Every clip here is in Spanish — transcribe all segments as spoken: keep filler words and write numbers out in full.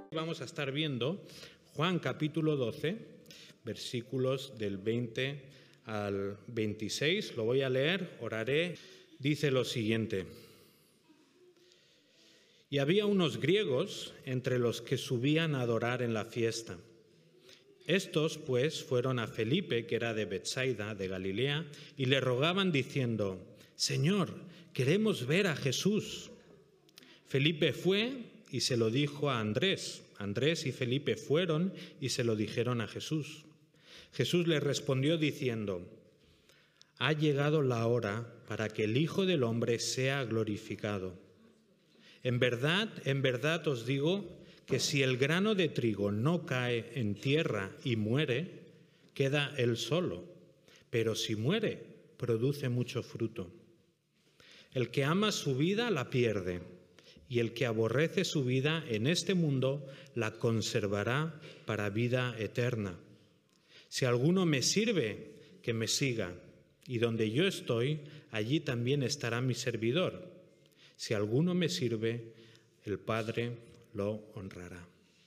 Vamos a estar viendo Juan capítulo doce, versículos del veinte al veintiséis. Lo voy a leer, oraré. Dice lo siguiente: Y había unos griegos entre los que subían a adorar en la fiesta. Estos, pues, fueron a Felipe, que era de Betsaida, de Galilea, y le rogaban diciendo: Señor, queremos ver a Jesús. Felipe fue y se lo dijo a Andrés. Andrés y Felipe fueron y se lo dijeron a Jesús. Jesús les respondió diciendo: Ha llegado la hora para que el Hijo del Hombre sea glorificado. En verdad, en verdad os digo que si el grano de trigo no cae en tierra y muere, queda él solo, pero si muere, produce mucho fruto. El que ama su vida la pierde, y el que aborrece su vida en este mundo la conservará para vida eterna. Si alguno me sirve, que me siga, y donde yo estoy, allí también estará mi servidor. Si alguno me sirve, el Padre lo honrará.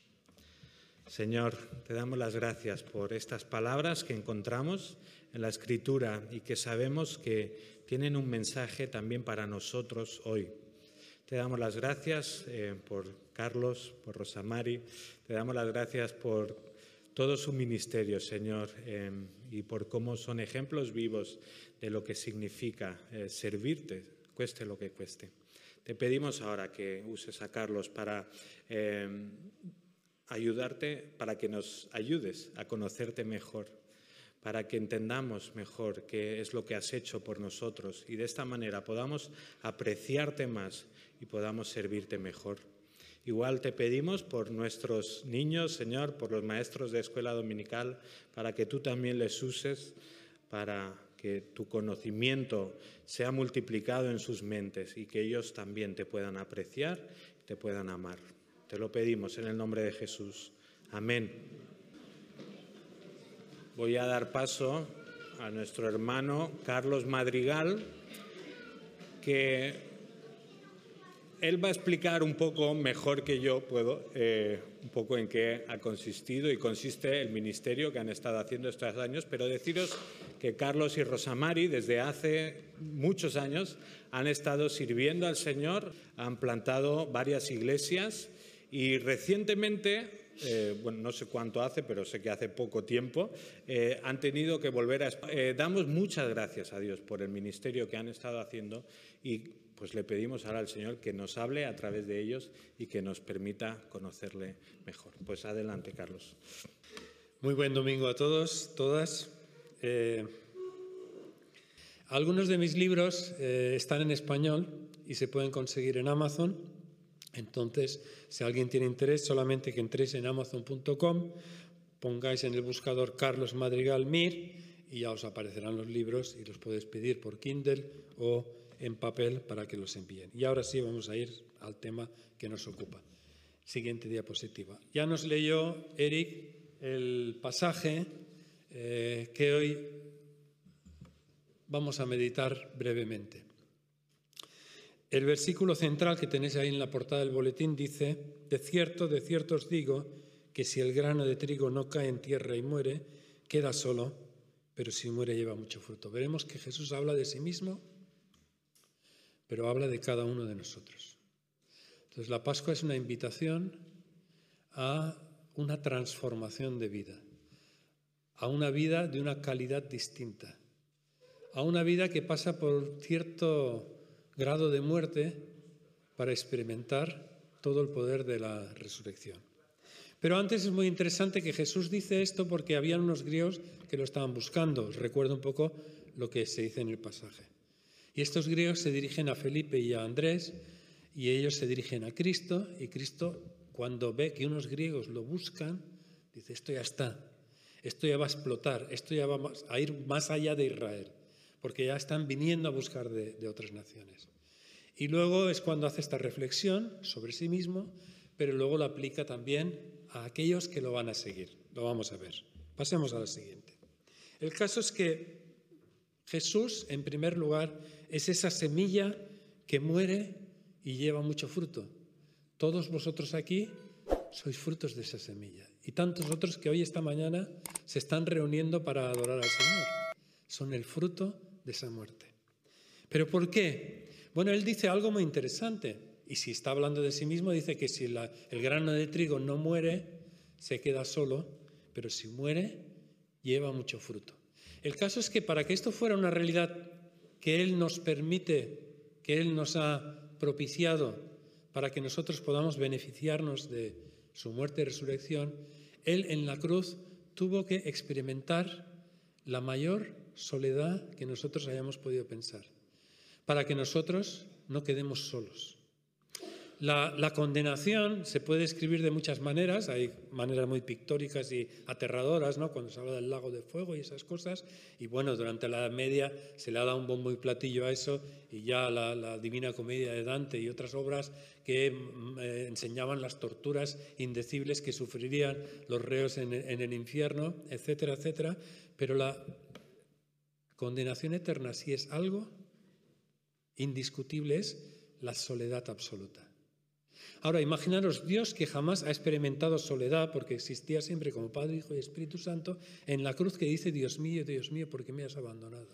Señor, te damos las gracias por estas palabras que encontramos en la Escritura y que sabemos que tienen un mensaje también para nosotros hoy. Te damos las gracias eh, por Carlos, por Rosamari, te damos las gracias por todo su ministerio, Señor, eh, y por cómo son ejemplos vivos de lo que significa eh, servirte, cueste lo que cueste. Te pedimos ahora que uses a Carlos para eh, ayudarte, para que nos ayudes a conocerte mejor, para que entendamos mejor qué es lo que has hecho por nosotros y de esta manera podamos apreciarte más y podamos servirte mejor. Igual te pedimos por nuestros niños, Señor, por los maestros de escuela dominical, para que tú también les uses, para que tu conocimiento sea multiplicado en sus mentes y que ellos también te puedan apreciar y te puedan amar. Te lo pedimos en el nombre de Jesús. Amén. Voy a dar paso a nuestro hermano Carlos Madrigal, que él va a explicar un poco mejor que yo puedo, eh, un poco en qué ha consistido y consiste el ministerio que han estado haciendo estos años, pero deciros que Carlos y Rosamari desde hace muchos años han estado sirviendo al Señor, han plantado varias iglesias y recientemente, eh, bueno, no sé cuánto hace, pero sé que hace poco tiempo, eh, han tenido que volver a... Eh, damos muchas gracias a Dios por el ministerio que han estado haciendo y pues le pedimos ahora al Señor que nos hable a través de ellos y que nos permita conocerle mejor. Pues adelante, Carlos. Muy buen domingo a todos, todas. Eh, algunos de mis libros eh, están en español y se pueden conseguir en Amazon. Entonces, si alguien tiene interés, solamente que entréis en amazon punto com, pongáis en el buscador Carlos Madrigal Mir y ya os aparecerán los libros y los podéis pedir por Kindle o en papel para que los envíen. Y ahora sí vamos a ir al tema que nos ocupa. Siguiente diapositiva. Ya nos leyó Eric el pasaje eh, que hoy vamos a meditar brevemente. El versículo central que tenéis ahí en la portada del boletín dice: De cierto, de cierto os digo que si el grano de trigo no cae en tierra y muere, queda solo, pero si muere lleva mucho fruto. Veremos que Jesús habla de sí mismo, pero habla de cada uno de nosotros. Entonces, la Pascua es una invitación a una transformación de vida, a una vida de una calidad distinta, a una vida que pasa por cierto grado de muerte para experimentar todo el poder de la resurrección. Pero antes es muy interesante que Jesús dice esto porque había unos griegos que lo estaban buscando. Os recuerdo un poco lo que se dice en el pasaje. Y estos griegos se dirigen a Felipe y a Andrés y ellos se dirigen a Cristo y Cristo, cuando ve que unos griegos lo buscan, dice: esto ya está, esto ya va a explotar, esto ya va a ir más allá de Israel, porque ya están viniendo a buscar de, de otras naciones. Y luego es cuando hace esta reflexión sobre sí mismo, pero luego lo aplica también a aquellos que lo van a seguir. Lo vamos a ver. Pasemos a la siguiente. El caso es que Jesús, en primer lugar, es esa semilla que muere y lleva mucho fruto. Todos vosotros aquí sois frutos de esa semilla. Y tantos otros que hoy, esta mañana, se están reuniendo para adorar al Señor. Son el fruto de esa muerte. ¿Pero por qué? Bueno, él dice algo muy interesante. Y si está hablando de sí mismo, dice que si la, el grano de trigo no muere, se queda solo, pero si muere, lleva mucho fruto. El caso es que para que esto fuera una realidad que Él nos permite, que Él nos ha propiciado, para que nosotros podamos beneficiarnos de su muerte y resurrección, Él en la cruz tuvo que experimentar la mayor soledad que nosotros hayamos podido pensar, para que nosotros no quedemos solos. La, la condenación se puede escribir de muchas maneras, hay maneras muy pictóricas y aterradoras, ¿no? Cuando se habla del lago de fuego y esas cosas, y bueno, durante la Edad Media se le ha dado un bombo y platillo a eso, y ya la, la Divina Comedia de Dante y otras obras que eh, enseñaban las torturas indecibles que sufrirían los reos en, en el infierno, etcétera, etcétera, pero la condenación eterna, si es algo indiscutible, es la soledad absoluta. Ahora, imaginaros Dios, que jamás ha experimentado soledad, porque existía siempre como Padre, Hijo y Espíritu Santo, en la cruz, que dice: Dios mío, Dios mío, ¿por qué me has abandonado?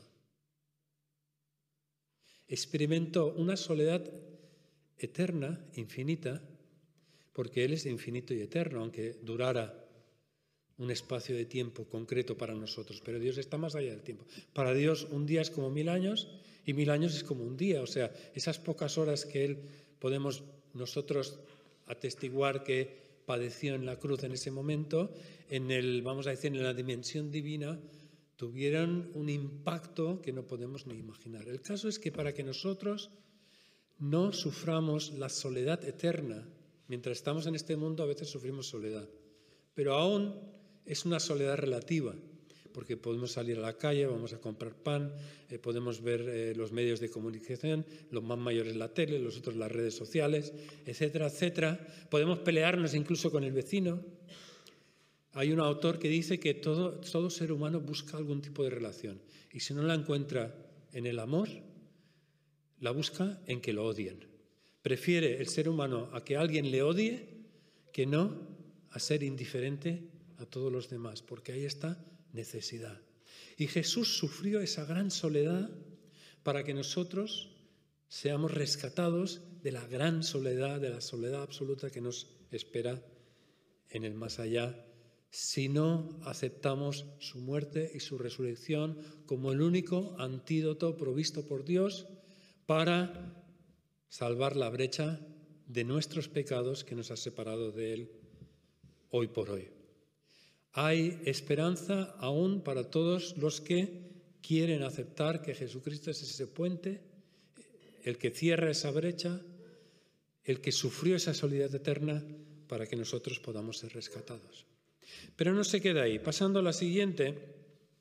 Experimentó una soledad eterna, infinita, porque Él es infinito y eterno, aunque durara un espacio de tiempo concreto para nosotros, pero Dios está más allá del tiempo. Para Dios un día es como mil años y mil años es como un día, o sea, esas pocas horas que Él podemos nosotros atestiguar que padeció en la cruz en ese momento, en el, vamos a decir, en la dimensión divina, tuvieron un impacto que no podemos ni imaginar. El caso es que para que nosotros no suframos la soledad eterna, mientras estamos en este mundo a veces sufrimos soledad, pero aún es una soledad relativa, porque podemos salir a la calle, vamos a comprar pan, eh, podemos ver eh, los medios de comunicación, los más mayores la tele, los otros las redes sociales, etcétera, etcétera. Podemos pelearnos incluso con el vecino. Hay un autor que dice que todo, todo ser humano busca algún tipo de relación, y si no la encuentra en el amor, la busca en que lo odien. Prefiere el ser humano a que alguien le odie que no a ser indiferente a todos los demás, porque ahí está necesidad. Y Jesús sufrió esa gran soledad para que nosotros seamos rescatados de la gran soledad, de la soledad absoluta que nos espera en el más allá, si no aceptamos su muerte y su resurrección como el único antídoto provisto por Dios para salvar la brecha de nuestros pecados que nos ha separado de Él hoy por hoy. Hay esperanza aún para todos los que quieren aceptar que Jesucristo es ese puente, el que cierra esa brecha, el que sufrió esa soledad eterna para que nosotros podamos ser rescatados. Pero no se queda ahí. Pasando a la siguiente,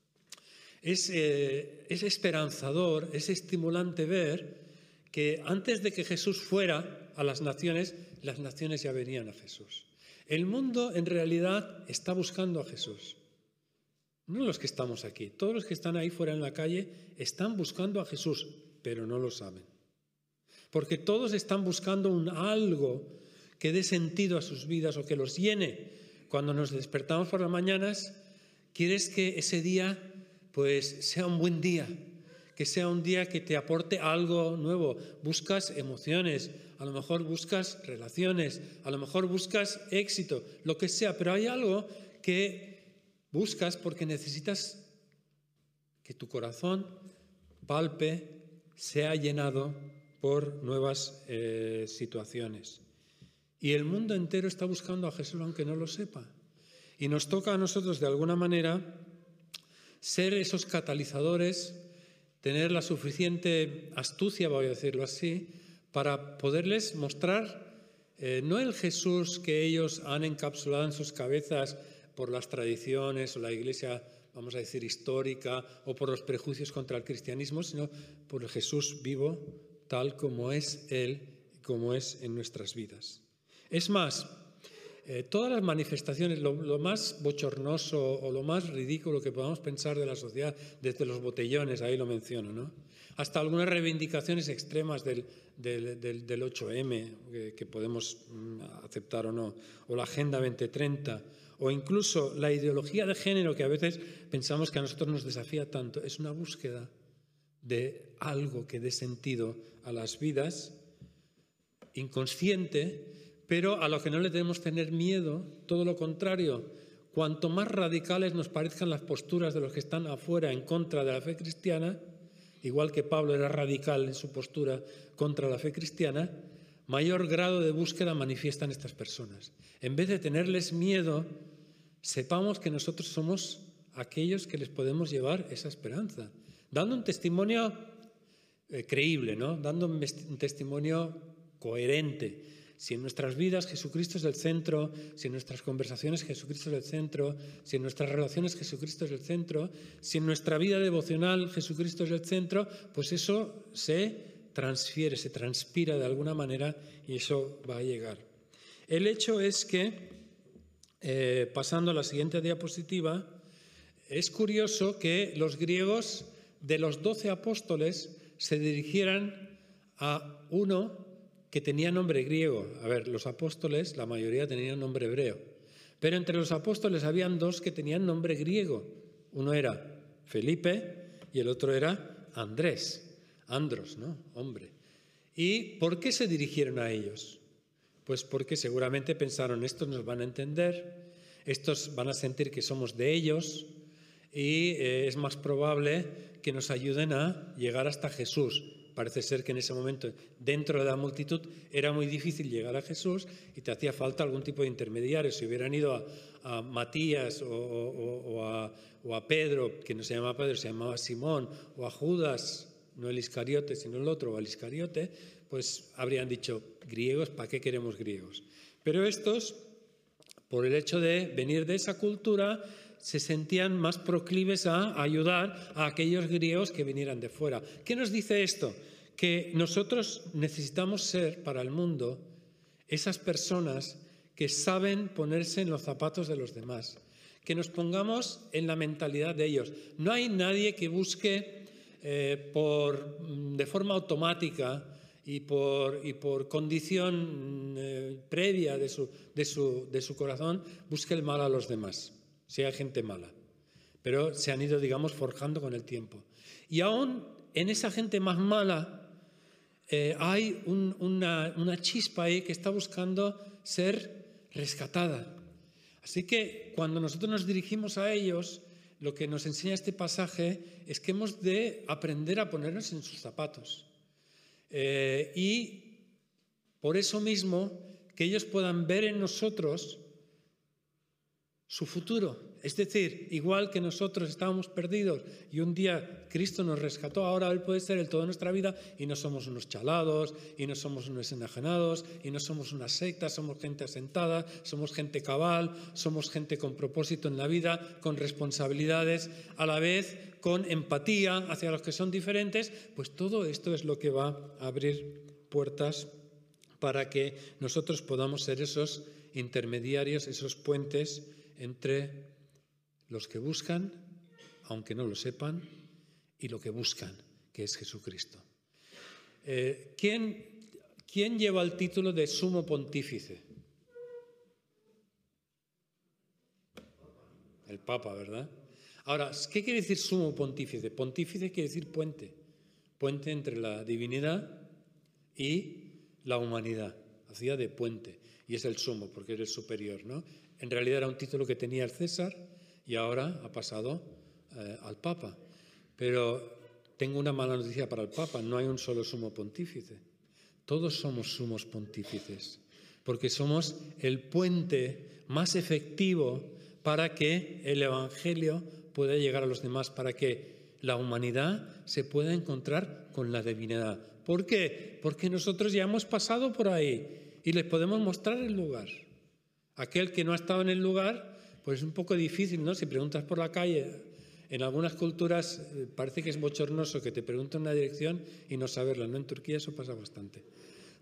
es, eh, es esperanzador, es estimulante ver que antes de que Jesús fuera a las naciones, las naciones ya venían a Jesús. El mundo en realidad está buscando a Jesús. No los que estamos aquí, todos los que están ahí fuera en la calle están buscando a Jesús, pero no lo saben. Porque todos están buscando un algo que dé sentido a sus vidas o que los llene. Cuando nos despertamos por las mañanas, quieres que ese día pues sea un buen día, que sea un día que te aporte algo nuevo. Buscas emociones, a lo mejor buscas relaciones, a lo mejor buscas éxito, lo que sea, pero hay algo que buscas porque necesitas que tu corazón palpe, sea llenado por nuevas eh, situaciones. Y el mundo entero está buscando a Jesús aunque no lo sepa. Y nos toca a nosotros de alguna manera ser esos catalizadores, tener la suficiente astucia, voy a decirlo así, para poderles mostrar eh, no el Jesús que ellos han encapsulado en sus cabezas por las tradiciones o la iglesia, vamos a decir, histórica o por los prejuicios contra el cristianismo, sino por el Jesús vivo tal como es Él, como es en nuestras vidas. Es más, eh, todas las manifestaciones, lo, lo más bochornoso o lo más ridículo que podamos pensar de la sociedad, desde los botellones, ahí lo menciono, ¿no?, hasta algunas reivindicaciones extremas del, del, del, del ocho eme, que, que podemos aceptar o no, o la Agenda veinte treinta, o incluso la ideología de género, que a veces pensamos que a nosotros nos desafía tanto. Es una búsqueda de algo que dé sentido a las vidas, inconsciente, pero a lo que no le debemos tener miedo, todo lo contrario. Cuanto más radicales nos parezcan las posturas de los que están afuera en contra de la fe cristiana, igual que Pablo era radical en su postura contra la fe cristiana, mayor grado de búsqueda manifiestan estas personas. En vez de tenerles miedo, sepamos que nosotros somos aquellos que les podemos llevar esa esperanza, dando un testimonio eh, creíble, ¿no?, dando un, un testimonio coherente. Si en nuestras vidas Jesucristo es el centro, si en nuestras conversaciones Jesucristo es el centro, si en nuestras relaciones Jesucristo es el centro, si en nuestra vida devocional Jesucristo es el centro, pues eso se transfiere, se transpira de alguna manera y eso va a llegar. El hecho es que, eh, pasando a la siguiente diapositiva, es curioso que los griegos de los doce apóstoles se dirigieran a uno que tenía nombre griego. A ver, los apóstoles, la mayoría tenían nombre hebreo, pero entre los apóstoles habían dos que tenían nombre griego. Uno era Felipe y el otro era Andrés, Andros, ¿no?, hombre. ¿Y por qué se dirigieron a ellos? Pues porque seguramente pensaron, estos nos van a entender, estos van a sentir que somos de ellos y eh, es más probable que nos ayuden a llegar hasta Jesús. Parece ser que en ese momento, dentro de la multitud, era muy difícil llegar a Jesús y te hacía falta algún tipo de intermediario. Si hubieran ido a, a Matías o, o, o, a, o a Pedro, que no se llamaba Pedro, se llamaba Simón, o a Judas, no el Iscariote, sino el otro, o el Iscariote, pues habrían dicho, griegos, ¿para qué queremos griegos? Pero estos, por el hecho de venir de esa cultura, se sentían más proclives a ayudar a aquellos griegos que vinieran de fuera. ¿Qué nos dice esto? Que nosotros necesitamos ser para el mundo esas personas que saben ponerse en los zapatos de los demás, que nos pongamos en la mentalidad de ellos. No hay nadie que busque eh, por, de forma automática y por, y por condición eh, previa de su, de, su, de su corazón, busque el mal a los demás. Si hay gente mala, pero se han ido, digamos, forjando con el tiempo. Y aún en esa gente más mala eh, hay un, una, una chispa ahí que está buscando ser rescatada. Así que cuando nosotros nos dirigimos a ellos, lo que nos enseña este pasaje es que hemos de aprender a ponernos en sus zapatos. Eh, y por eso mismo, que ellos puedan ver en nosotros su futuro. Es decir, igual que nosotros estábamos perdidos y un día Cristo nos rescató, ahora Él puede ser el todo de nuestra vida y no somos unos chalados, y no somos unos enajenados, y no somos una secta, somos gente asentada, somos gente cabal, somos gente con propósito en la vida, con responsabilidades, a la vez con empatía hacia los que son diferentes. Pues todo esto es lo que va a abrir puertas para que nosotros podamos ser esos intermediarios, esos puentes entre los que buscan, aunque no lo sepan, y lo que buscan, que es Jesucristo. Eh, ¿quién, ¿Quién lleva el título de sumo pontífice? El Papa, ¿verdad? Ahora, ¿qué quiere decir sumo pontífice? Pontífice quiere decir puente, puente entre la divinidad y la humanidad, hacía de puente, y es el sumo, porque es el superior, ¿no? En realidad era un título que tenía el César y ahora ha pasado eh, al Papa. Pero tengo una mala noticia para el Papa, no hay un solo sumo pontífice. Todos somos sumos pontífices, porque somos el puente más efectivo para que el Evangelio pueda llegar a los demás, para que la humanidad se pueda encontrar con la divinidad. ¿Por qué? Porque nosotros ya hemos pasado por ahí y les podemos mostrar el lugar. Aquel que no ha estado en el lugar, pues es un poco difícil, ¿no? Si preguntas por la calle, en algunas culturas eh, parece que es bochornoso que te pregunten una dirección y no saberla, ¿no? En Turquía eso pasa bastante.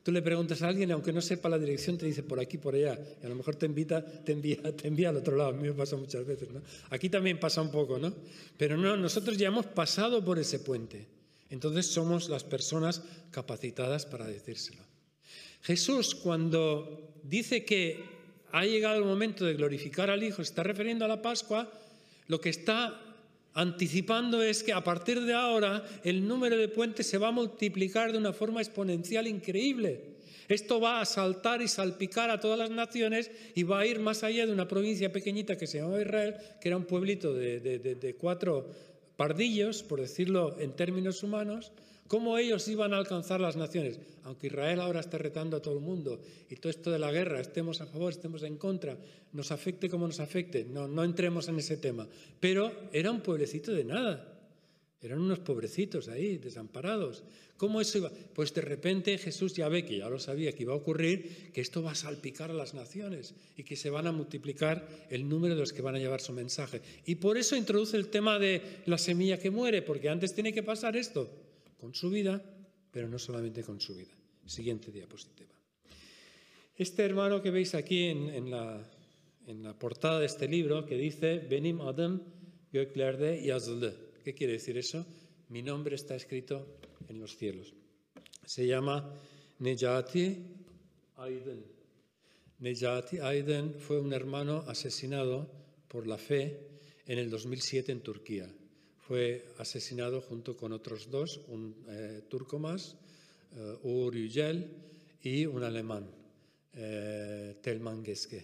Tú le preguntas a alguien, aunque no sepa la dirección, te dice por aquí, por allá, y a lo mejor te invita, te envía, te envía al otro lado. A mí me pasa muchas veces, ¿no? Aquí también pasa un poco, ¿no? Pero no, nosotros ya hemos pasado por ese puente. Entonces somos las personas capacitadas para decírselo. Jesús, cuando dice que ha llegado el momento de glorificar al Hijo, se está refiriendo a la Pascua, lo que está anticipando es que a partir de ahora el número de puentes se va a multiplicar de una forma exponencial increíble. Esto va a saltar y salpicar a todas las naciones y va a ir más allá de una provincia pequeñita que se llamaba Israel, que era un pueblito de, de, de, de cuatro pardillos, por decirlo en términos humanos, cómo ellos iban a alcanzar las naciones. Aunque Israel ahora está retando a todo el mundo y todo esto de la guerra, estemos a favor, estemos en contra, nos afecte como nos afecte, no, no entremos en ese tema. Pero era un pueblecito de nada, eran unos pobrecitos ahí, desamparados. ¿Cómo eso iba? Pues de repente Jesús ya ve, que ya lo sabía que iba a ocurrir, que esto va a salpicar a las naciones y que se van a multiplicar el número de los que van a llevar su mensaje. Y por eso introduce el tema de la semilla que muere, porque antes tiene que pasar esto con su vida, pero no solamente con su vida. Siguiente diapositiva. Este hermano que veis aquí en, en, la, en la portada de este libro, que dice Benim Adam Göklerde Yazılı. ¿Qué quiere decir eso? Mi nombre está escrito en los cielos. Se llama Necati Aydın. Necati Aydın fue un hermano asesinado por la fe en el dos mil siete en Turquía. Fue asesinado junto con otros dos, un eh, turco más, eh, Uğur Yücel, y un alemán, eh, Telman Geske.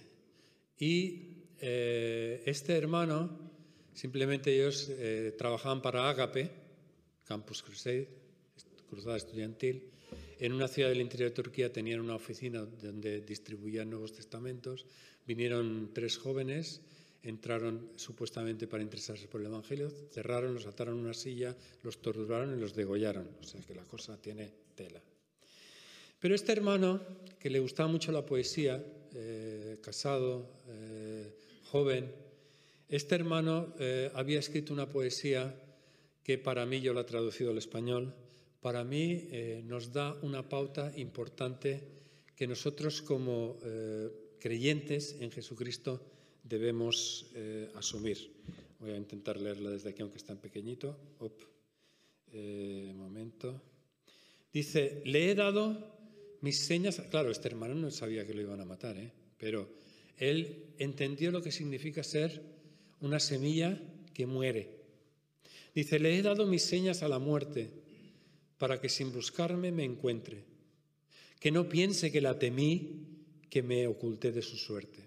Y eh, este hermano, simplemente ellos eh, trabajaban para Ágape, Campus Crusade, Cruzada Estudiantil. En una ciudad del interior de Turquía tenían una oficina donde distribuían Nuevos Testamentos. Vinieron tres jóvenes, entraron supuestamente para interesarse por el Evangelio, cerraron, los ataron a una silla, los torturaron y los degollaron. O sea que la cosa tiene tela. Pero este hermano, que le gustaba mucho la poesía, eh, casado, eh, joven, este hermano eh, había escrito una poesía que para mí, yo la he traducido al español, para mí eh, nos da una pauta importante que nosotros como eh, creyentes en Jesucristo debemos eh, asumir. Voy a intentar leerla desde aquí, aunque está en pequeñito. Op. Eh, momento. Dice, le he dado mis señas. Claro, este hermano no sabía que lo iban a matar, ¿eh? Pero él entendió lo que significa ser una semilla que muere. Dice, le he dado mis señas a la muerte para que sin buscarme me encuentre. Que no piense que la temí, que me oculté de su suerte.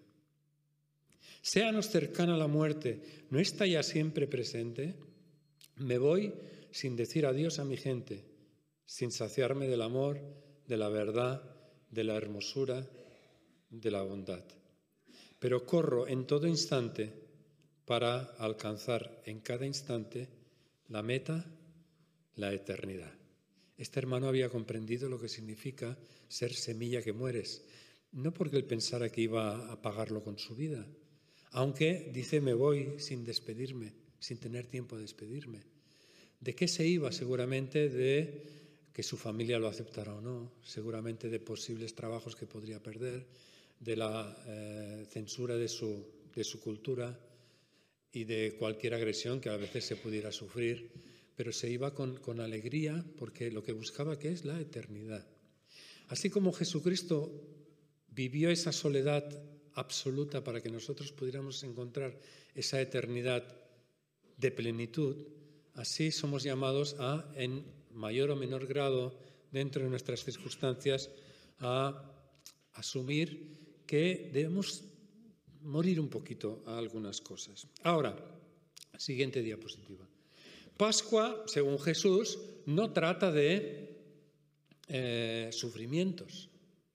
Séanos cercana la muerte, ¿no está ya siempre presente? Me voy sin decir adiós a mi gente, sin saciarme del amor, de la verdad, de la hermosura, de la bondad. Pero corro en todo instante para alcanzar en cada instante la meta, la eternidad. Este hermano había comprendido lo que significa ser semilla que mueres, no porque él pensara que iba a pagarlo con su vida, aunque dice, me voy sin despedirme, sin tener tiempo de despedirme. ¿De qué se iba? Seguramente de que su familia lo aceptara o no, seguramente de posibles trabajos que podría perder, de la eh, censura de su, de su cultura y de cualquier agresión que a veces se pudiera sufrir, pero se iba con, con alegría porque lo que buscaba que es la eternidad. Así como Jesucristo vivió esa soledad absoluta para que nosotros pudiéramos encontrar esa eternidad de plenitud, así somos llamados a, en mayor o menor grado, dentro de nuestras circunstancias, a asumir que debemos morir un poquito a algunas cosas. Ahora, siguiente diapositiva. Pascua, según Jesús, no trata de eh, sufrimientos.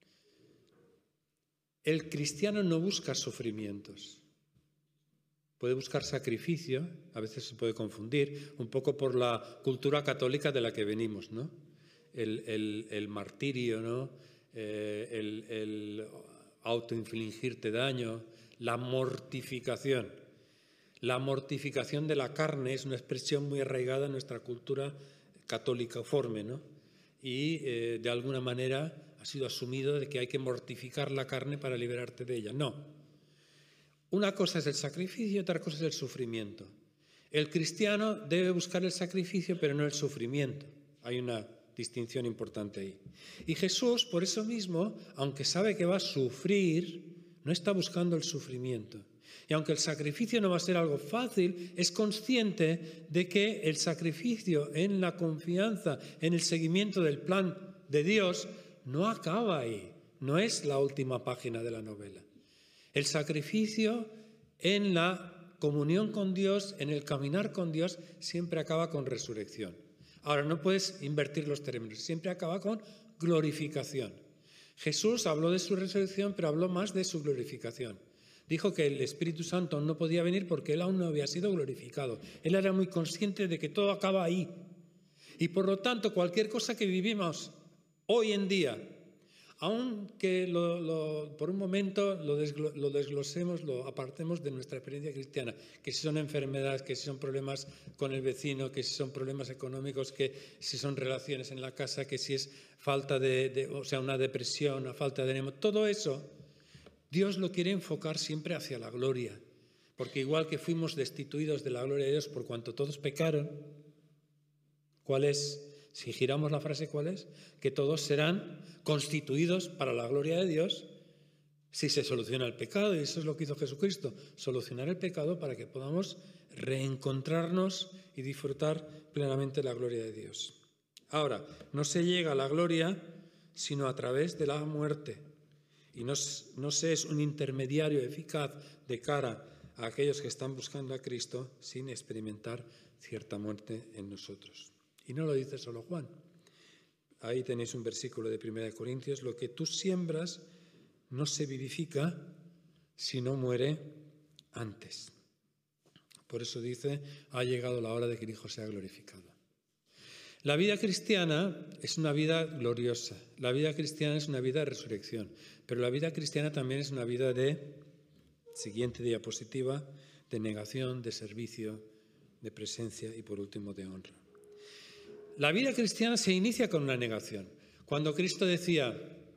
El cristiano no busca sufrimientos. Puede buscar sacrificio, a veces se puede confundir, un poco por la cultura católica de la que venimos, ¿no? El, el, el martirio, ¿no? Eh, el, el autoinfligirte daño, la mortificación. La mortificación de la carne es una expresión muy arraigada en nuestra cultura católica forme, ¿no? Y eh, de alguna manera ha sido asumido de que hay que mortificar la carne para liberarte de ella. No. Una cosa es el sacrificio y otra cosa es el sufrimiento. El cristiano debe buscar el sacrificio, pero no el sufrimiento. Hay una distinción importante ahí. Y Jesús, por eso mismo, aunque sabe que va a sufrir, no está buscando el sufrimiento. Y aunque el sacrificio no va a ser algo fácil, es consciente de que el sacrificio en la confianza, en el seguimiento del plan de Dios, no acaba ahí. No es la última página de la novela. El sacrificio en la comunión con Dios, en el caminar con Dios, siempre acaba con resurrección. Ahora, no puedes invertir los términos, siempre acaba con glorificación. Jesús habló de su resurrección, pero habló más de su glorificación. Dijo que el Espíritu Santo no podía venir porque él aún no había sido glorificado. Él era muy consciente de que todo acaba ahí. Y por lo tanto, cualquier cosa que vivimos hoy en día, aunque lo, lo, por un momento lo, desglo, lo desglosemos, lo apartemos de nuestra experiencia cristiana, que si son enfermedades, que si son problemas con el vecino, que si son problemas económicos, que si son relaciones en la casa, que si es falta de, de o sea, una depresión, una falta de ánimo, todo eso, Dios lo quiere enfocar siempre hacia la gloria, porque igual que fuimos destituidos de la gloria de Dios por cuanto todos pecaron, ¿cuál es? Si giramos la frase, ¿cuál es? Que todos serán constituidos para la gloria de Dios si se soluciona el pecado, y eso es lo que hizo Jesucristo, solucionar el pecado para que podamos reencontrarnos y disfrutar plenamente la gloria de Dios. Ahora, no se llega a la gloria sino a través de la muerte, y no, no se es un intermediario eficaz de cara a aquellos que están buscando a Cristo sin experimentar cierta muerte en nosotros. Y no lo dice solo Juan. Ahí tenéis un versículo de primera de Corintios: lo que tú siembras no se vivifica si no muere antes. Por eso dice, ha llegado la hora de que el Hijo sea glorificado. La vida cristiana es una vida gloriosa. La vida cristiana es una vida de resurrección. Pero la vida cristiana también es una vida de, siguiente diapositiva, de negación, de servicio, de presencia y por último de honra. La vida cristiana se inicia con una negación. Cuando Cristo decía,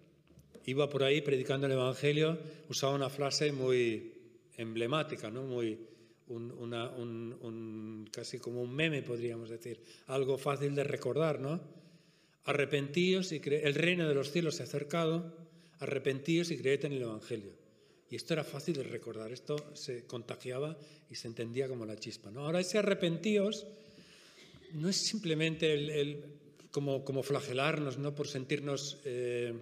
iba por ahí predicando el Evangelio, usaba una frase muy emblemática, ¿no? Muy, un, una, un, un, casi como un meme, podríamos decir, algo fácil de recordar, ¿no? Arrepentíos y cre- el reino de los cielos se ha acercado, arrepentíos y creed en el Evangelio. Y esto era fácil de recordar, esto se contagiaba y se entendía como la chispa, ¿no? Ahora ese arrepentíos no es simplemente el, el, como, como flagelarnos, ¿no? Por sentirnos eh,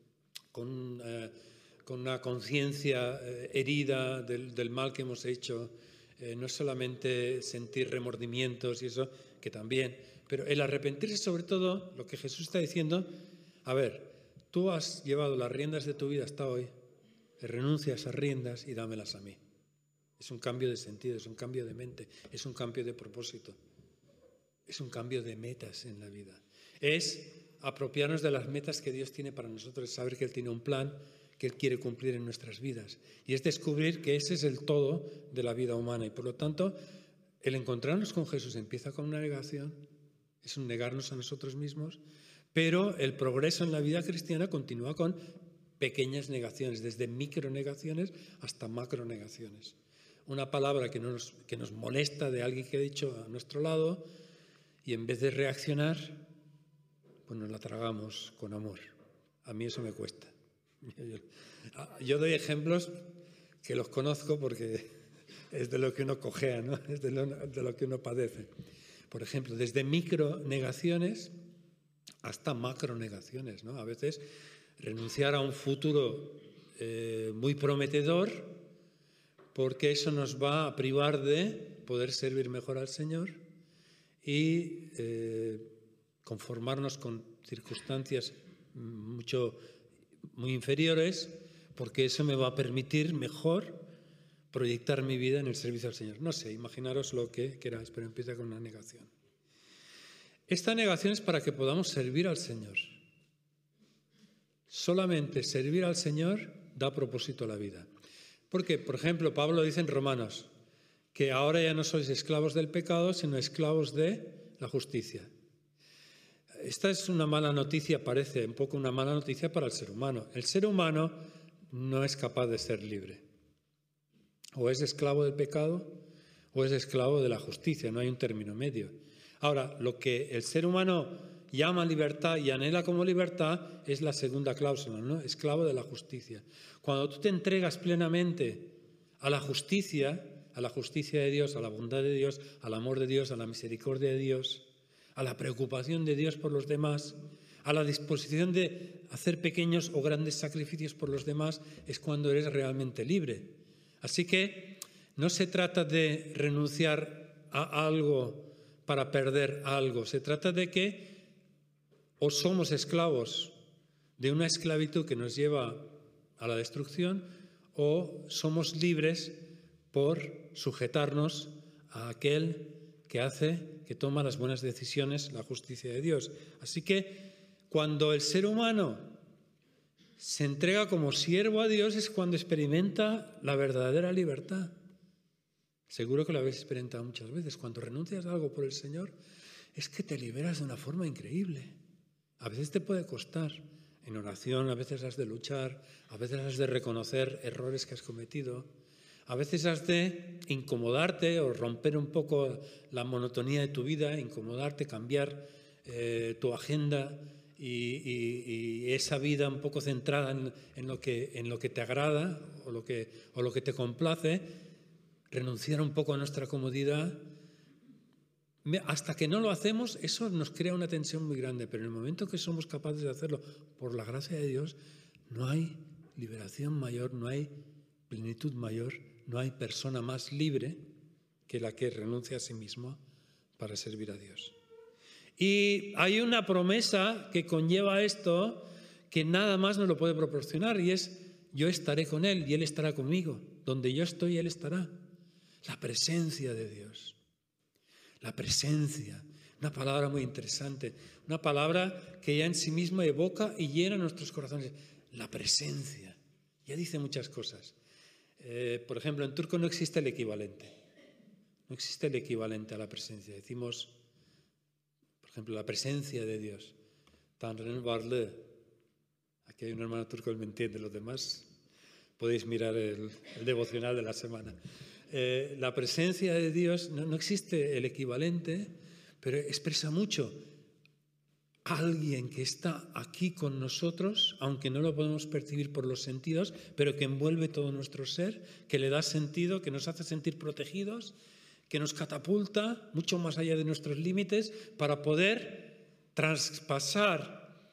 con, eh, con una conciencia eh, herida del, del mal que hemos hecho. Eh, no es solamente sentir remordimientos y eso, que también, pero el arrepentirse sobre todo, lo que Jesús está diciendo, a ver, tú has llevado las riendas de tu vida hasta hoy, renuncia a esas riendas y dámelas a mí. Es un cambio de sentido, es un cambio de mente, es un cambio de propósito. Es un cambio de metas en la vida. Es apropiarnos de las metas que Dios tiene para nosotros, saber que Él tiene un plan que Él quiere cumplir en nuestras vidas. Y es descubrir que ese es el todo de la vida humana. Y por lo tanto, el encontrarnos con Jesús empieza con una negación, es un negarnos a nosotros mismos, pero el progreso en la vida cristiana continúa con pequeñas negaciones, desde micronegaciones hasta macronegaciones. Una palabra que nos, que nos molesta de alguien que ha dicho a nuestro lado, y en vez de reaccionar, pues nos la tragamos con amor. A mí eso me cuesta. Yo, yo doy ejemplos que los conozco porque es de lo que uno cojea, ¿no? Es de lo, de lo que uno padece. Por ejemplo, desde micronegaciones hasta macronegaciones, ¿no? A veces renunciar a un futuro eh, muy prometedor porque eso nos va a privar de poder servir mejor al Señor y eh, conformarnos con circunstancias mucho, muy inferiores, porque eso me va a permitir mejor proyectar mi vida en el servicio al Señor. No sé, imaginaros lo que queráis, pero empieza con una negación. Esta negación es para que podamos servir al Señor. Solamente servir al Señor da propósito a la vida. Porque, por ejemplo, Pablo dice en Romanos que ahora ya no sois esclavos del pecado, sino esclavos de la justicia. esta es una mala noticia, parece un poco una mala noticia para el ser humano. El ser humano no es capaz de ser libre. O es esclavo del pecado o es esclavo de la justicia, no hay un término medio. Ahora, lo que el ser humano llama libertad y anhela como libertad es la segunda cláusula, ¿no? Esclavo de la justicia. Cuando tú te entregas plenamente a la justicia, a la justicia de Dios, a la bondad de Dios, al amor de Dios, a la misericordia de Dios, a la preocupación de Dios por los demás, a la disposición de hacer pequeños o grandes sacrificios por los demás, es cuando eres realmente libre. Así que no se trata de renunciar a algo para perder algo, se trata de que o somos esclavos de una esclavitud que nos lleva a la destrucción o somos libres por sujetarnos a aquel que hace, que toma las buenas decisiones, la justicia de Dios. Así que cuando el ser humano se entrega como siervo a Dios es cuando experimenta la verdadera libertad. Seguro que lo habéis experimentado muchas veces. Cuando renuncias a algo por el Señor, es que te liberas de una forma increíble. A veces te puede costar. En oración a veces has de luchar, a veces has de reconocer errores que has cometido, a veces has de incomodarte o romper un poco la monotonía de tu vida, incomodarte, cambiar eh, tu agenda y, y, y esa vida un poco centrada en, en, lo que, en lo que te agrada o lo que, o lo que te complace, renunciar un poco a nuestra comodidad. Hasta que no lo hacemos, eso nos crea una tensión muy grande, pero en el momento que somos capaces de hacerlo por la gracia de Dios, no hay liberación mayor, no hay plenitud mayor, no hay persona más libre que la que renuncia a sí misma para servir a Dios. Y hay una promesa que conlleva esto que nada más nos lo puede proporcionar y es: yo estaré con Él y Él estará conmigo. Donde yo estoy, Él estará. La presencia de Dios. La presencia, una palabra muy interesante, una palabra que ya en sí misma evoca y llena nuestros corazones. La presencia, ya dice muchas cosas. Eh, por ejemplo, en turco no existe el equivalente, no existe el equivalente a la presencia. Decimos, por ejemplo, la presencia de Dios. Tanrı'nın varlığı. Aquí hay un hermano turco que me entiende, los demás podéis mirar el, el devocional de la semana. Eh, la presencia de Dios, no, no existe el equivalente, pero expresa mucho. Alguien que está aquí con nosotros, aunque no lo podemos percibir por los sentidos, pero que envuelve todo nuestro ser, que le da sentido, que nos hace sentir protegidos, que nos catapulta mucho más allá de nuestros límites para poder traspasar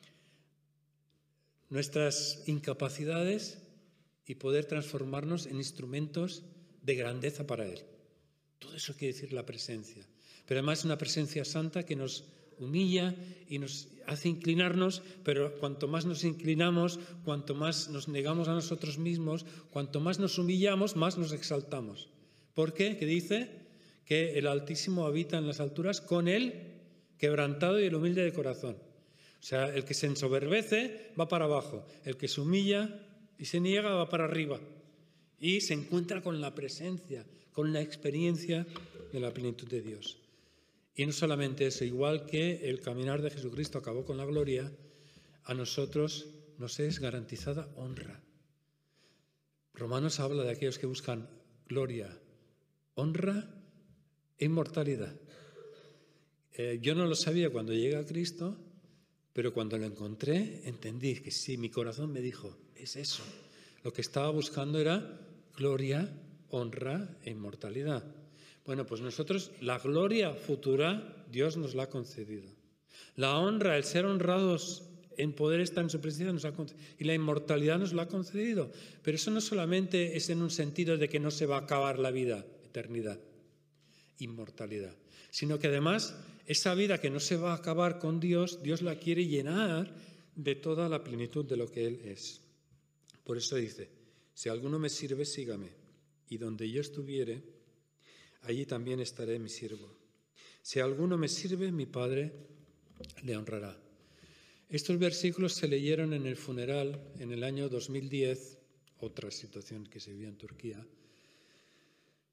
nuestras incapacidades y poder transformarnos en instrumentos de grandeza para Él. Todo eso quiere decir la presencia. Pero además es una presencia santa que nos humilla y nos hace inclinarnos, pero cuanto más nos inclinamos, cuanto más nos negamos a nosotros mismos, cuanto más nos humillamos, más nos exaltamos. ¿Por qué? ¿Qué dice? Que el Altísimo habita en las alturas con el quebrantado y el humilde de corazón. O sea, el que se ensoberbece va para abajo, el que se humilla y se niega va para arriba. Y se encuentra con la presencia, con la experiencia de la plenitud de Dios. Y no solamente eso, igual que el caminar de Jesucristo acabó con la gloria, a nosotros nos es garantizada honra. Romanos habla de aquellos que buscan gloria, honra e inmortalidad. Eh, yo no lo sabía cuando llegué a Cristo, pero cuando lo encontré entendí que sí, mi corazón me dijo, es eso. Lo que estaba buscando era gloria, honra e inmortalidad. Bueno, pues nosotros la gloria futura Dios nos la ha concedido. La honra, el ser honrados en poder estar en su presencia nos ha concedido. Y la inmortalidad nos la ha concedido. Pero eso no solamente es en un sentido de que no se va a acabar la vida, eternidad, inmortalidad. Sino que además esa vida que no se va a acabar con Dios, Dios la quiere llenar de toda la plenitud de lo que Él es. Por eso dice, si alguno me sirve, sígame, y donde yo estuviere, allí también estaré mi siervo. Si alguno me sirve, mi Padre le honrará. Estos versículos se leyeron en el funeral en el año dos mil diez, otra situación que se vivía en Turquía.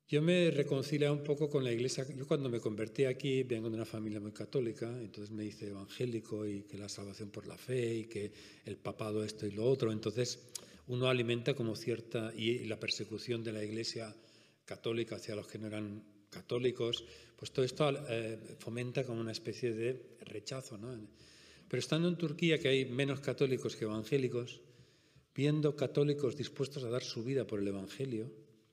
Yo me reconcilié un poco con la Iglesia. Yo cuando me convertí aquí vengo de una familia muy católica, entonces me hice evangélico y que la salvación por la fe y que el papado esto y lo otro. Entonces uno alimenta como cierta... y la persecución de la Iglesia católica hacia los que no eran católicos, pues todo esto eh, fomenta como una especie de rechazo, ¿no? Pero estando en Turquía, que hay menos católicos que evangélicos, viendo católicos dispuestos a dar su vida por el Evangelio,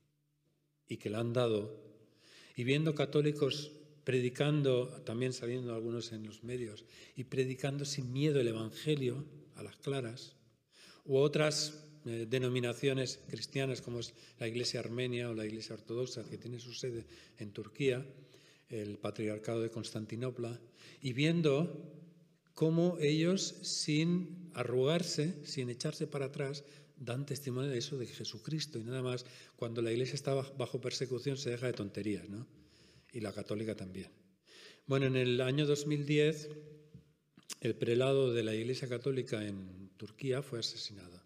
y que la han dado, y viendo católicos predicando, también saliendo algunos en los medios, y predicando sin miedo el Evangelio a las claras, u otras eh, denominaciones cristianas como es la Iglesia Armenia o la Iglesia Ortodoxa, que tiene su sede en Turquía, el Patriarcado de Constantinopla, y viendo cómo ellos, sin arrugarse, sin echarse para atrás, dan testimonio de eso, de Jesucristo, y nada más. Cuando la Iglesia está bajo persecución se deja de tonterías, ¿no? Y la católica también. Bueno, en el año dos mil diez, el prelado de la Iglesia Católica en Turquía fue asesinado.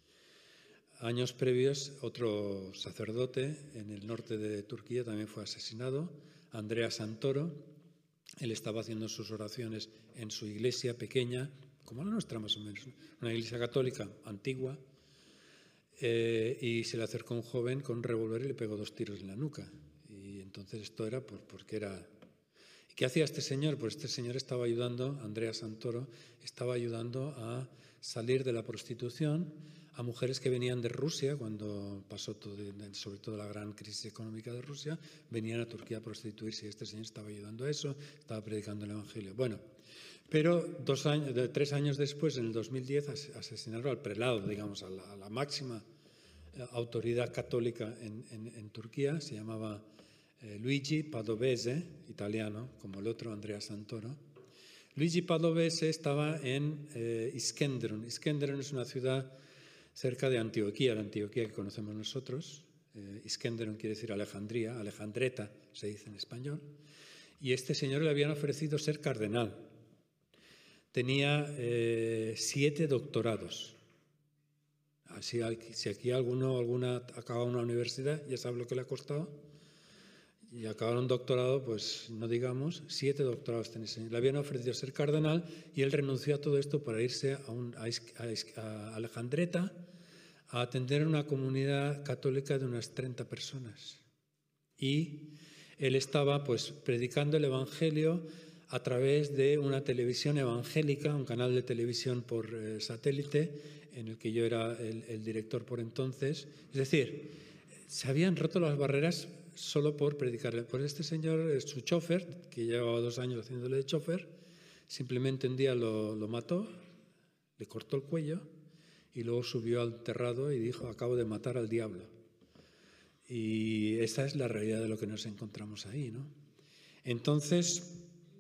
Años previos, otro sacerdote en el norte de Turquía también fue asesinado, Andrea Santoro. Él estaba haciendo sus oraciones en su iglesia pequeña, como la nuestra más o menos, una iglesia católica antigua, eh, y se le acercó un joven con un revólver y le pegó dos tiros en la nuca. Y entonces esto era por, porque era... ¿Y qué hacía este señor? Pues este señor estaba ayudando, Andrea Santoro, estaba ayudando a salir de la prostitución a mujeres que venían de Rusia, cuando pasó todo, sobre todo la gran crisis económica de Rusia, venían a Turquía a prostituirse y este señor estaba ayudando a eso, estaba predicando el Evangelio. Bueno, pero dos años, tres años después, en el dos mil diez, asesinaron al prelado, digamos, a la, a la máxima autoridad católica en, en, en Turquía, se llamaba eh, Luigi Padovese, italiano, como el otro Andrea Santoro. Luigi Padovese estaba en eh, Iskenderun. Iskenderun es una ciudad cerca de Antioquía, la Antioquía que conocemos nosotros. Eh, Iskenderun quiere decir Alejandría, Alejandreta se dice en español. Y este señor le habían ofrecido ser cardenal. Tenía eh, siete doctorados. Así, si aquí alguno alguna acaba una universidad, ya sabe lo que le ha costado. Y acabar un doctorado, pues no digamos, siete doctorados tenía. Le habían ofrecido ser cardenal y él renunció a todo esto para irse a, un, a, a, a Alejandreta a atender una comunidad católica de unas treinta personas. Y él estaba pues predicando el Evangelio a través de una televisión evangélica, un canal de televisión por eh, satélite, en el que yo era el, el director por entonces. Es decir, se habían roto las barreras solo por predicarle. Pues este señor, su chofer, que llevaba dos años haciéndole de chofer, simplemente un día lo, lo mató, le cortó el cuello y luego subió al terrado y dijo: acabo de matar al diablo. Y esa es la realidad de lo que nos encontramos ahí, ¿no? Entonces,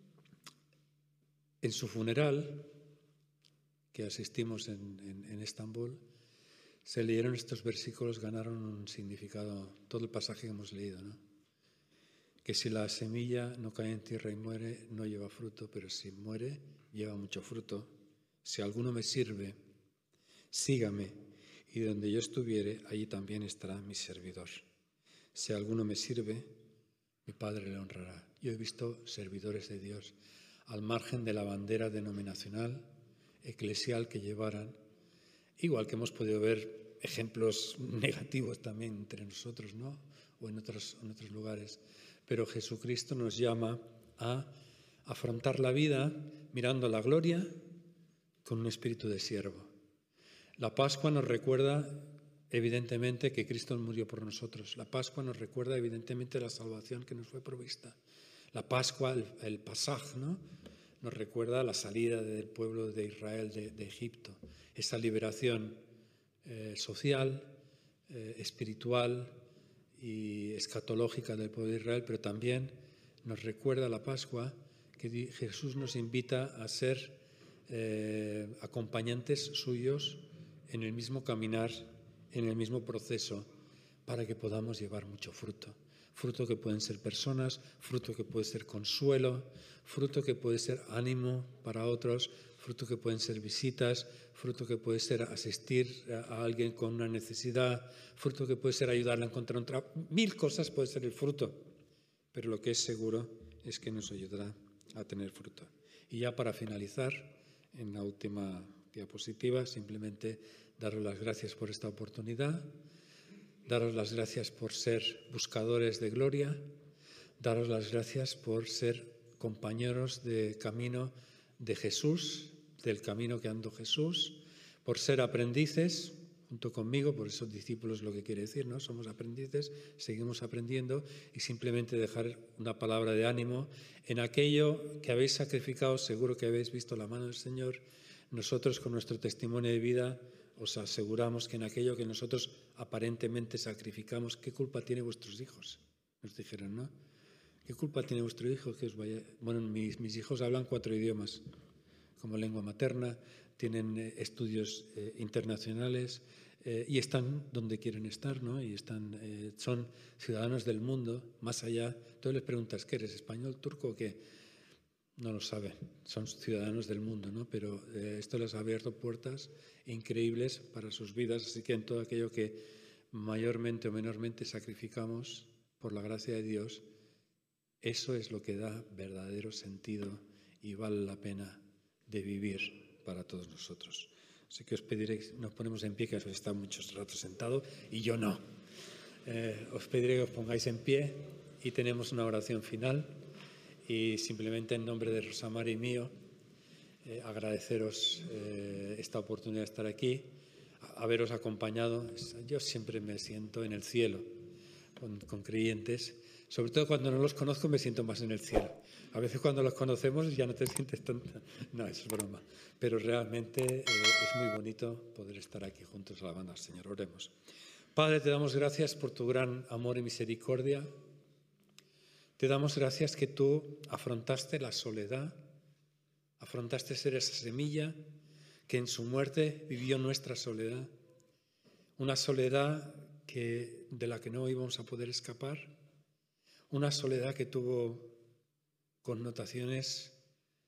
en su funeral, que asistimos en, en, en Estambul, se leyeron estos versículos, ganaron un significado, todo el pasaje que hemos leído, ¿no? Que si la semilla no cae en tierra y muere, no lleva fruto, pero si muere, lleva mucho fruto. Si alguno me sirve, sígame, y donde yo estuviere, allí también estará mi servidor. Si alguno me sirve, mi Padre le honrará. Yo he visto servidores de Dios al margen de la bandera denominacional, eclesial que llevaran, igual que hemos podido ver ejemplos negativos también entre nosotros, ¿no? O en otros, en otros lugares. Pero Jesucristo nos llama a afrontar la vida mirando la gloria con un espíritu de siervo. La Pascua nos recuerda evidentemente que Cristo murió por nosotros. La Pascua nos recuerda evidentemente la salvación que nos fue provista. La Pascua, el, el Pasaj, ¿no? Nos recuerda la salida del pueblo de Israel de, de Egipto, esa liberación eh, social, eh, espiritual y escatológica del pueblo de Israel, pero también nos recuerda la Pascua que Jesús nos invita a ser eh, acompañantes suyos en el mismo caminar, en el mismo proceso, para que podamos llevar mucho fruto. fruto que pueden ser personas, fruto que puede ser consuelo, fruto que puede ser ánimo para otros, fruto que pueden ser visitas, fruto que puede ser asistir a alguien con una necesidad, fruto que puede ser ayudarle a encontrar un trabajo. Mil cosas puede ser el fruto, pero lo que es seguro es que nos ayudará a tener fruto. Y ya para finalizar, en la última diapositiva, simplemente daros las gracias por esta oportunidad, daros las gracias por ser buscadores de gloria, daros las gracias por ser compañeros de camino de Jesús, del camino que andó Jesús, por ser aprendices junto conmigo, por eso discípulos lo que quiere decir, ¿no? Somos aprendices, seguimos aprendiendo, y simplemente dejar una palabra de ánimo en aquello que habéis sacrificado. Seguro que habéis visto la mano del Señor. Nosotros, con nuestro testimonio de vida, os aseguramos que en aquello que nosotros aparentemente sacrificamos, ¿qué culpa tiene vuestros hijos? Nos dijeron, ¿no? ¿Qué culpa tiene vuestro hijo que os vaya? Bueno, mis, mis hijos hablan cuatro idiomas como lengua materna, tienen eh, estudios eh, internacionales eh, y están donde quieren estar, ¿no? Y están, eh, son ciudadanos del mundo, más allá. Tú les preguntas, ¿qué eres, español, turco o qué? No lo saben, son ciudadanos del mundo, ¿no? Pero eh, esto les ha abierto puertas increíbles para sus vidas, así que en todo aquello que mayormente o menormente sacrificamos por la gracia de Dios, eso es lo que da verdadero sentido y vale la pena de vivir para todos nosotros. Así que os pediré, nos ponemos en pie, que habéis estado muchos ratos sentados y yo no. Eh, os pediré que os pongáis en pie y tenemos una oración final. Y simplemente en nombre de Rosa Mari y mío, eh, agradeceros eh, esta oportunidad de estar aquí, a, haberos acompañado. Yo siempre me siento en el cielo con, con creyentes, sobre todo cuando no los conozco me siento más en el cielo. A veces cuando los conocemos ya no te sientes tan... No, eso es broma. Pero realmente eh, es muy bonito poder estar aquí juntos alabando al Señor. Oremos. Padre, te damos gracias por tu gran amor y misericordia. Te damos gracias que tú afrontaste la soledad, afrontaste ser esa semilla que en su muerte vivió nuestra soledad, una soledad que, de la que no íbamos a poder escapar, una soledad que tuvo connotaciones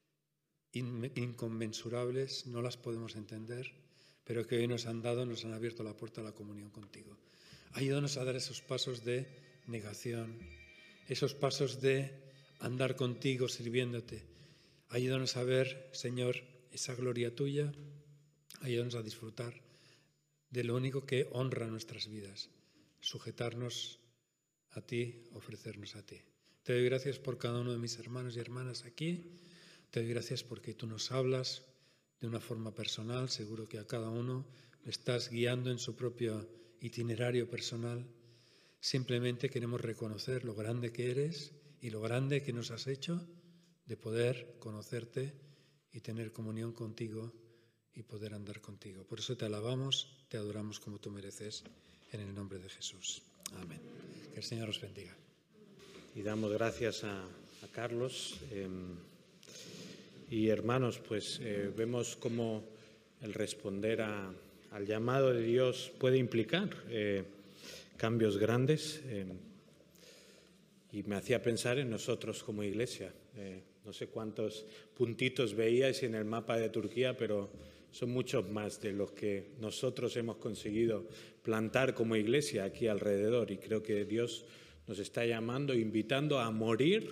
in, inconmensurables, no las podemos entender, pero que hoy nos han dado, nos han abierto la puerta a la comunión contigo. Ayúdanos a dar esos pasos de negación, esos pasos de andar contigo, sirviéndote. Ayúdanos a ver, Señor, esa gloria tuya. Ayúdanos a disfrutar de lo único que honra nuestras vidas, sujetarnos a ti, ofrecernos a ti. Te doy gracias por cada uno de mis hermanos y hermanas aquí. Te doy gracias porque tú nos hablas de una forma personal. Seguro que a cada uno le estás guiando en su propio itinerario personal. Simplemente queremos reconocer lo grande que eres y lo grande que nos has hecho de poder conocerte y tener comunión contigo y poder andar contigo. Por eso te alabamos, te adoramos como tú mereces, en el nombre de Jesús. Amén. Que el Señor os bendiga. Y damos gracias a, a Carlos. Eh, y hermanos, pues eh, vemos cómo el responder a, al llamado de Dios puede implicar eh, cambios grandes. Eh, y me hacía pensar en nosotros como iglesia. Eh, no sé cuántos puntitos veíais en el mapa de Turquía, pero son muchos más de los que nosotros hemos conseguido plantar como iglesia aquí alrededor. Y creo que Dios nos está llamando, invitando a morir,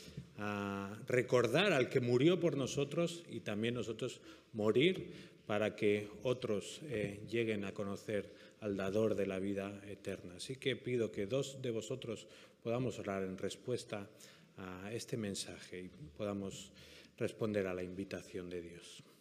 a recordar al que murió por nosotros y también nosotros morir para que otros eh, lleguen a conocer al dador de la vida eterna. Así que pido que dos de vosotros podamos orar en respuesta a este mensaje y podamos responder a la invitación de Dios.